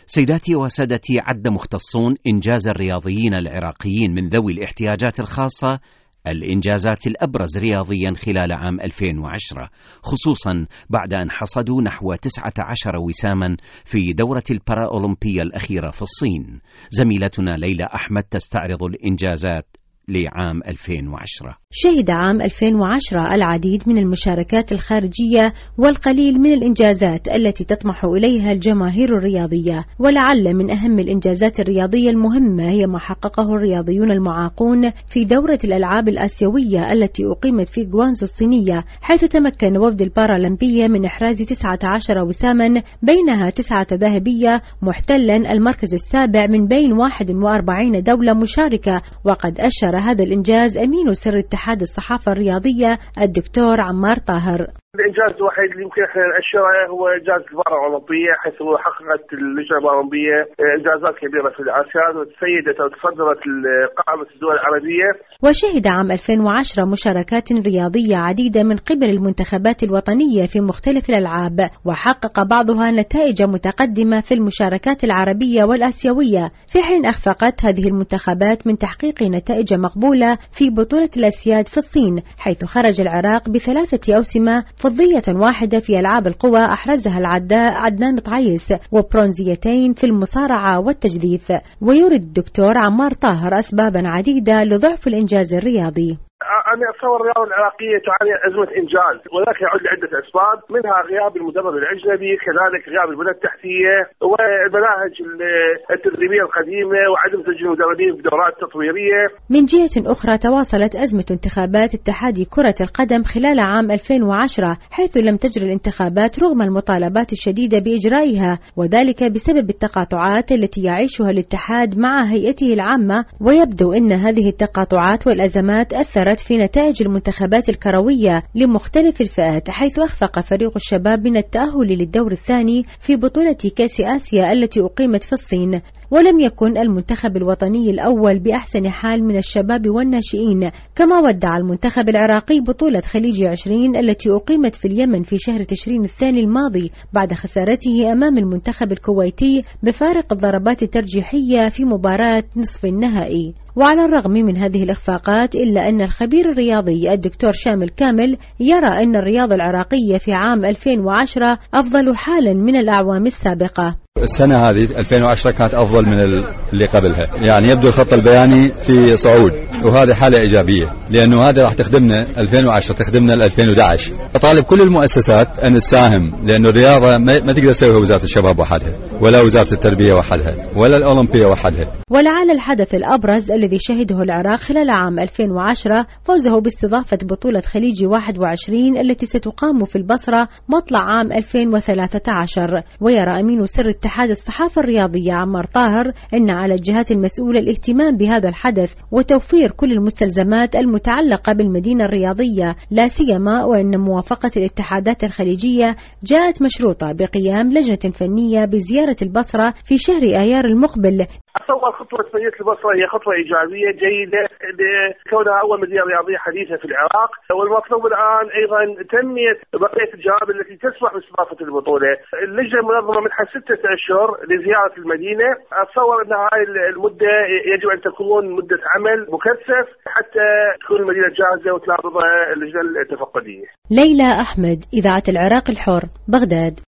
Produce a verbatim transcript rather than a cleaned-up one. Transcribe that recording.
سيداتي وسادتي، عد مختصون إنجاز الرياضيين العراقيين من ذوي الاحتياجات الخاصة الإنجازات الأبرز رياضيا خلال عام ألفين وعشرة، خصوصا بعد أن حصدوا نحو تسعة عشر وساما في دورة البارالمبية الأخيرة في الصين. زميلتنا ليلى أحمد تستعرض الإنجازات لعام ألفين وعشرة. شهد عام ألفين وعشرة العديد من المشاركات الخارجية والقليل من الإنجازات التي تطمح إليها الجماهير الرياضية، ولعل من أهم الإنجازات الرياضية المهمة هي ما حققه الرياضيون المعاقون في دورة الألعاب الآسيوية التي أقيمت في غوانزو الصينية، حيث تمكن وفد البارالمبية من إحراز تسعة عشر وساما، بينها تسعة ذهبية، محتلا المركز السابع من بين واحد وأربعين دولة مشاركة. وقد أشار هذا الإنجاز أمين سر اتحاد الصحافة الرياضية الدكتور عمار طاهر. الإنجاز الوحيد اللي يمكن احنا نأشره هو إنجاز البارالمبية، حيث حققت اللجنة البارالمبية إنجازات كبيرة في الآسياد وتسيدت وتصدرت قائمة الدول العربية. وشهد عام ألفين وعشرة مشاركات رياضية عديدة من قبل المنتخبات الوطنية في مختلف الألعاب، وحقق بعضها نتائج متقدمة في المشاركات العربية والآسيوية، في حين أخفقت هذه المنتخبات من تحقيق نتائج مقبولة في بطولة الآسياد في الصين، حيث خرج العراق بثلاثة أوسمة، فضية واحدة في ألعاب القوى أحرزها العداء عدنان طعيس، وبرونزيتين في المصارعة والتجديف. ويورد الدكتور عمار طاهر أسبابا عديدة لضعف الإنجاز الرياضي. أنا أتصور الرياضة العراقية تعاني أزمة إنجاز، وذلك يعود لعدة أسباب، منها غياب المدرب الأجنبي، كذلك غياب البنى التحتية والمناهج التدريبية القديمة، وعدم تسجيل المدربين في دورات تطويرية. من جهة أخرى تواصلت أزمة انتخابات اتحاد كرة القدم خلال عام ألفين وعشرة، حيث لم تجري الانتخابات رغم المطالبات الشديدة بإجرائها، وذلك بسبب التقاطعات التي يعيشها الاتحاد مع هيئته العامة. ويبدو أن هذه التقاطعات والأزمات أثرت في نتائج المنتخبات الكروية لمختلف الفئات، حيث أخفق فريق الشباب من التأهل للدور الثاني في بطولة كأس آسيا التي أقيمت في الصين. ولم يكن المنتخب الوطني الأول بأحسن حال من الشباب والناشئين، كما ودع المنتخب العراقي بطولة خليج عشرين التي أقيمت في اليمن في شهر تشرين الثاني الماضي بعد خسارته أمام المنتخب الكويتي بفارق الضربات الترجيحية في مباراة نصف النهائي. وعلى الرغم من هذه الإخفاقات، إلا أن الخبير الرياضي الدكتور شامل كامل يرى أن الرياضة العراقية في عام ألفين وعشرة أفضل حالا من الأعوام السابقة. السنة هذه ألفين وعشرة كانت أفضل من اللي قبلها، يعني يبدو الخط البياني في صعود، وهذه حالة إيجابية، لأنه هذا راح تخدمنا ألفين وعشرة تخدمنا ألفين وأحد عشر. أطالب كل المؤسسات أن تساهم، لأنه الرياضة ما تقدر تسويها وزارة الشباب وحدها، ولا وزارة التربية وحدها، ولا الأولمبية وحدها. ولعل الحدث الأبرز الذي شهده العراق خلال عام ألفين وعشرة فوزه باستضافة بطولة خليج واحد وعشرين التي ستقام في البصرة مطلع عام ألفين وثلاثة عشر. ويرى أمين سر اتحاد الصحافة الرياضية عمار طاهر أن على الجهات المسؤولة الاهتمام بهذا الحدث وتوفير كل المستلزمات المتعلقة بالمدينة الرياضية، لا سيما وأن موافقة الاتحادات الخليجية جاءت مشروطة بقيام لجنة فنية بزيارة البصرة في شهر آيار المقبل. أتصور خطوة مدينة البصرة هي خطوة إيجابية جيدة لكونها أول مدينة رياضية حديثة في العراق، والمطلوب الآن أيضا تنمية بقية الجوانب التي تسمح باستضافة البطولة. اللجنة المنظمة منحها ستة أشهر لزيارة المدينة، أتصور أن هاي المدة يجب أن تكون مدة عمل مكثف حتى تكون المدينة جاهزة وتناقض اللجنة التفقدية. ليلى أحمد، إذاعة العراق الحر، بغداد.